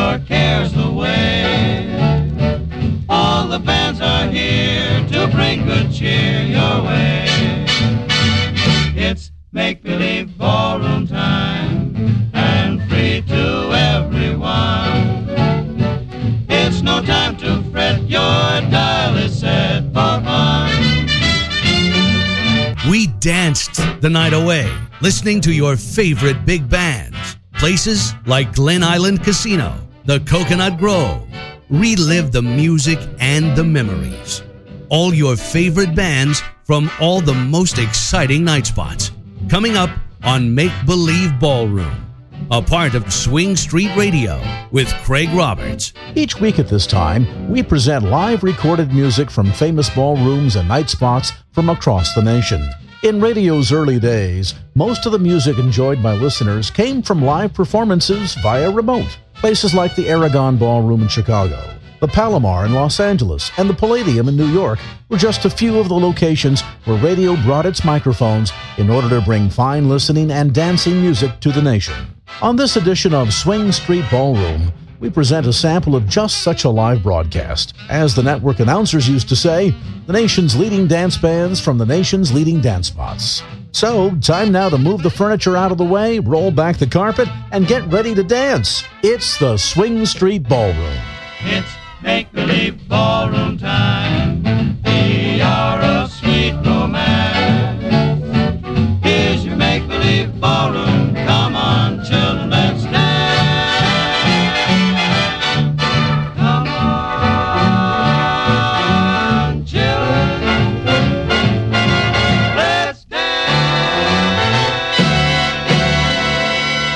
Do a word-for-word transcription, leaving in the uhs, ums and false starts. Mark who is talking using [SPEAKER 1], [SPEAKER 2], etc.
[SPEAKER 1] your cares away. All the bands are here to bring good cheer your way. It's make-believe ballroom time, and free to everyone. It's no time to fret, your dial is set for fun.
[SPEAKER 2] We danced the night away, listening to your favorite big bands. Places like Glen Island Casino, the Coconut Grove. Relive the music and the memories. All your favorite bands from all the most exciting night spots. Coming up on Make Believe Ballroom, a part of Swing Street Radio with Craig Roberts.
[SPEAKER 3] Each week at this time, we present live recorded music from famous ballrooms and night spots from across the nation. In radio's early days, most of the music enjoyed by listeners came from live performances via remote. Places like the Aragon Ballroom in Chicago, the Palomar in Los Angeles, and the Palladium in New York were just a few of the locations where radio brought its microphones in order to bring fine listening and dancing music to the nation. On this edition of Swing Street Ballroom, we present a sample of just such a live broadcast. As the network announcers used to say, the nation's leading dance bands from the nation's leading dance spots. So, time now to move the furniture out of the way, roll back the carpet, and get ready to dance. It's the Swing Street Ballroom.
[SPEAKER 1] It's make-believe ballroom time.